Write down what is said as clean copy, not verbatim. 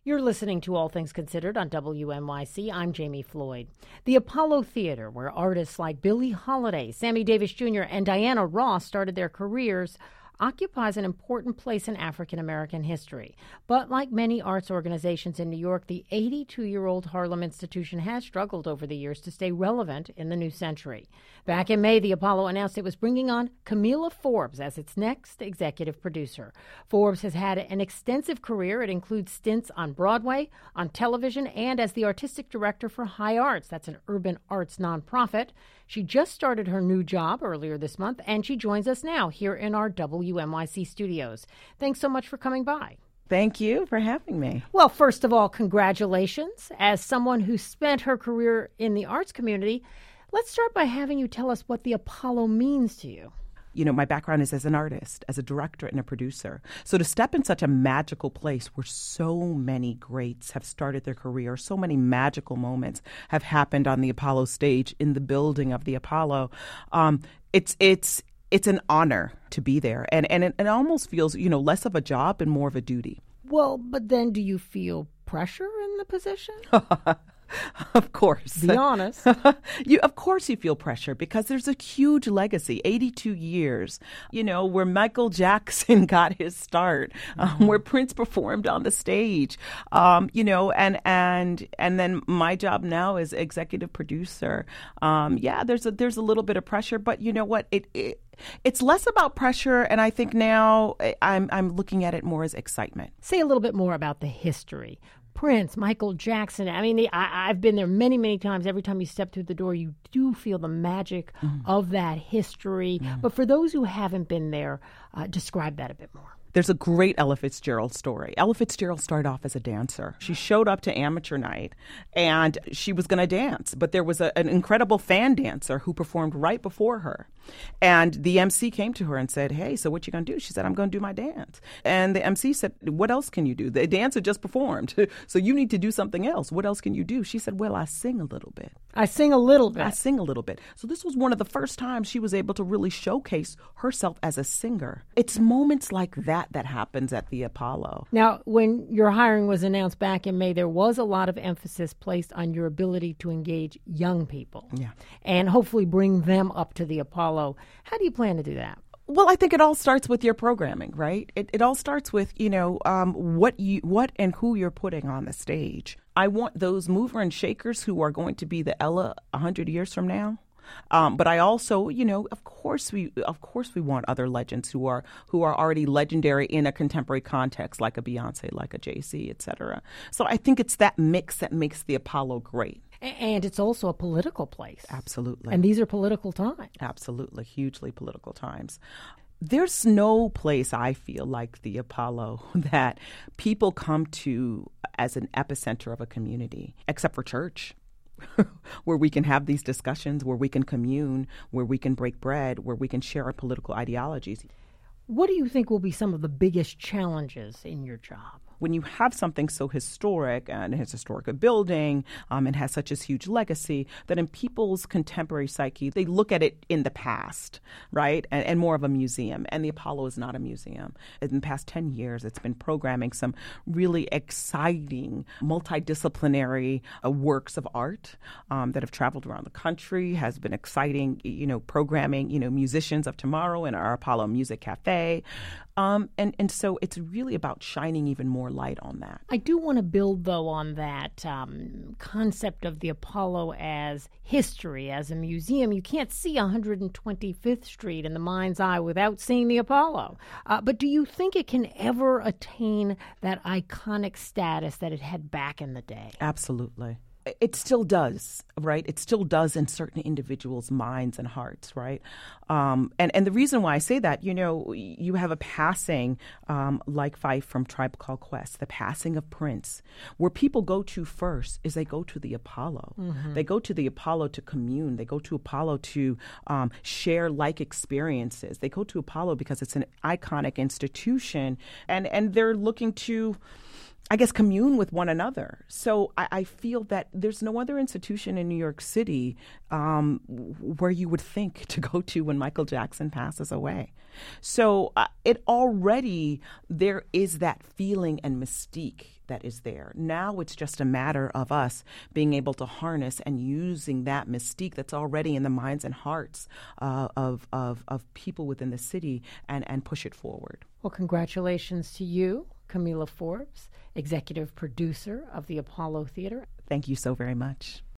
You're listening to All Things Considered on WNYC. I'm Jamie Floyd. The Apollo Theater, where artists like Billie Holiday, Sammy Davis Jr., and Diana Ross started their careers, occupies an important place in African American history. But like many arts organizations in New York, the 82-year-old Harlem institution has struggled over the years to stay relevant in the new century. Back in May, the Apollo announced it was bringing on Camila Forbes as its next executive producer. Forbes has had an extensive career. It includes stints on Broadway, on television, and as the artistic director for High Arts. That's an urban arts nonprofit. She just started her new job earlier this month, and she joins us now here in our WNYC studios. Thanks so much for coming by. Thank you for having me. Well, first of all, congratulations. As someone who spent her career in the arts community, let's start by having you tell us what the Apollo means to you. You know, my background is as an artist, as a director and a producer. So to step in such a magical place where so many greats have started their career, so many magical moments have happened on the Apollo stage in the building of the Apollo, it's an honor to be there. And it almost feels, you know, less of a job and more of a duty. Well, but then do you feel pressure in the position? Of course. Be honest. Of course you feel pressure because there's a huge legacy, 82 years, you know, where Michael Jackson got his start, where Prince performed on the stage, you know, and then my job now is executive producer. There's a little bit of pressure, but you know what? It's less about pressure, and I think now I'm looking at it more as excitement. Say a little bit more about the history. Prince, Michael Jackson. I mean, I've been there many, many times. Every time you step through the door, you do feel the magic of that history. But for those who haven't been there, describe that a bit more. There's a great Ella Fitzgerald story. Ella Fitzgerald started off as a dancer. She showed up to amateur night, and she was going to dance. But there was an incredible fan dancer who performed right before her. And the MC came to her and said, "Hey, so what you going to do?" She said, "I'm going to do my dance." And the MC said, "What else can you do? The dancer just performed, so you need to do something else. What else can you do?" She said, "Well, I sing a little bit." I sing a little bit. I sing a little bit. So this was one of the first times she was able to really showcase herself as a singer. It's moments like that happens at the Apollo. Now, when your hiring was announced back in May, there was a lot of emphasis placed on your ability to engage young people and hopefully bring them up to the Apollo. How do you plan to do that? Well, I think it all starts with your programming, right? It all starts with, you know, what and who you're putting on the stage. I want those mover and shakers who are going to be the Ella 100 years from now. But I also, you know, of course we want other legends who are already legendary in a contemporary context, like a Beyonce, like a Jay-Z, et cetera. So I think it's that mix that makes the Apollo great. And it's also a political place. Absolutely. And these are political times. Absolutely. Hugely political times. There's no place I feel like the Apollo that people come to as an epicenter of a community, except for church. Where we can have these discussions, where we can commune, where we can break bread, where we can share our political ideologies. What do you think will be some of the biggest challenges in your job? When you have something so historic and it's a historic building and has such a huge legacy, that in people's contemporary psyche, they look at it in the past, right? And more of a museum. And the Apollo is not a museum. In the past 10 years, it's been programming some really exciting, multidisciplinary works of art that have traveled around the country, has been exciting, you know, programming, you know, musicians of tomorrow in our Apollo Music Cafe. And so it's really about shining even more light on that. I do want to build, though, on that concept of the Apollo as history, as a museum. You can't see 125th Street in the mind's eye without seeing the Apollo. But do you think it can ever attain that iconic status that it had back in the day? Absolutely. It still does, right? It still does in certain individuals' minds and hearts, right? And the reason why I say that, you know, you have a passing like Fife from Tribe Called Quest, the passing of Prince. Where people go to first is they go to the Apollo. Mm-hmm. They go to the Apollo to commune. They go to Apollo to share like experiences. They go to Apollo because it's an iconic institution, and they're looking to, I guess, commune with one another. So I feel that there's no other institution in New York City where you would think to go to when Michael Jackson passes away. So it already, there is that feeling and mystique that is there. Now it's just a matter of us being able to harness and using that mystique that's already in the minds and hearts of people within the city and push it forward. Well, congratulations to you, Camila Forbes, executive producer of the Apollo Theater. Thank you so very much.